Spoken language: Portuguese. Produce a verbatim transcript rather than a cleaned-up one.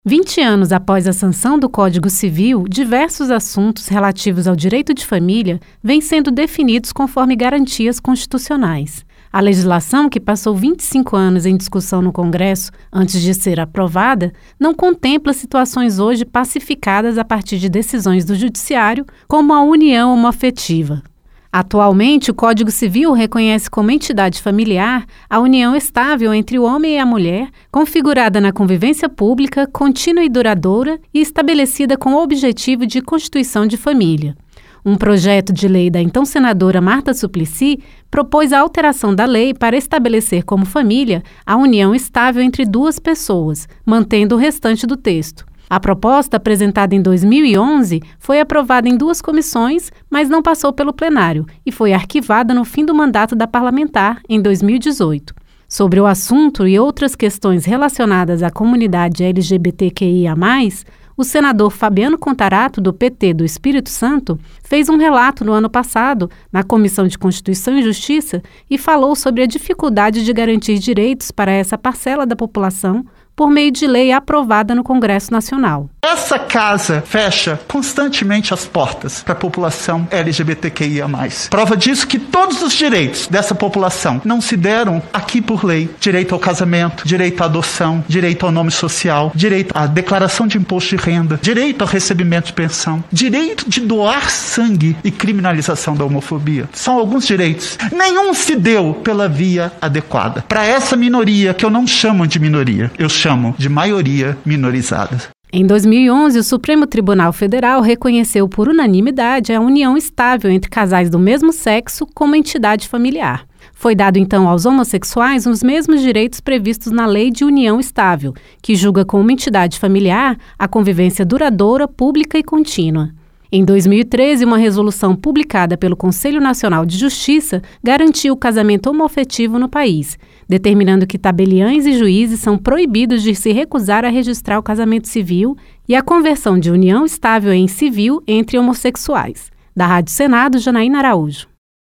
vinte anos após a sanção do Código Civil, diversos assuntos relativos ao direito de família vêm sendo definidos conforme garantias constitucionais. A legislação, que passou vinte e cinco anos em discussão no Congresso antes de ser aprovada, não contempla situações hoje pacificadas a partir de decisões do Judiciário, como a união homoafetiva. Atualmente, o Código Civil reconhece como entidade familiar a união estável entre o homem e a mulher, configurada na convivência pública, contínua e duradoura e estabelecida com o objetivo de constituição de família. Um projeto de lei da então senadora Marta Suplicy propôs a alteração da lei para estabelecer como família a união estável entre duas pessoas, mantendo o restante do texto. A proposta, apresentada em dois mil e onze, foi aprovada em duas comissões, mas não passou pelo plenário e foi arquivada no fim do mandato da parlamentar, em dois mil e dezoito. Sobre o assunto e outras questões relacionadas à comunidade L G B T Q I A mais, o senador Fabiano Contarato, do P T do Espírito Santo, fez um relato no ano passado na Comissão de Constituição e Justiça e falou sobre a dificuldade de garantir direitos para essa parcela da população por meio de lei aprovada no Congresso Nacional. Essa casa fecha constantemente as portas para a população L G B T Q I A mais. Prova disso que todos os direitos dessa população não se deram aqui por lei. Direito ao casamento, direito à adoção, direito ao nome social, direito à declaração de imposto de renda, direito ao recebimento de pensão, direito de doar sangue e criminalização da homofobia. São alguns direitos. Nenhum se deu pela via adequada. Para essa minoria, que eu não chamo de minoria, eu chamo de maioria minorizada. Em dois mil e onze, o Supremo Tribunal Federal reconheceu por unanimidade a união estável entre casais do mesmo sexo como entidade familiar. Foi dado então aos homossexuais os mesmos direitos previstos na Lei de União Estável, que julga como entidade familiar a convivência duradoura, pública e contínua. Em dois mil e treze, uma resolução publicada pelo Conselho Nacional de Justiça garantiu o casamento homoafetivo no país, determinando que tabeliães e juízes são proibidos de se recusar a registrar o casamento civil e a conversão de união estável em civil entre homossexuais. Da Rádio Senado, Janaína Araújo.